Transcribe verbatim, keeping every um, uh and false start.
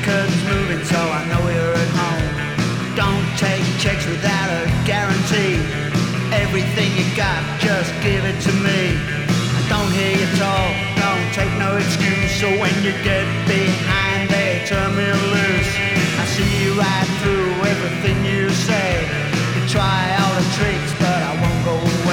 curtains moving so I know you're at home. Don't take checks without a guarantee. Everything you got, just give it to me. I don't hear you talk, don't take no excuse. So when you get behind